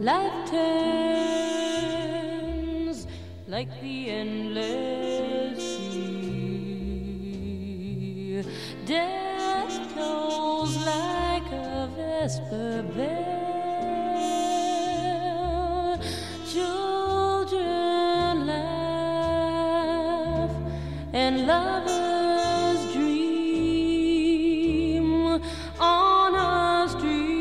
Life turns like the endless sea. Death tolls like a vesper bell. Children laugh and lovers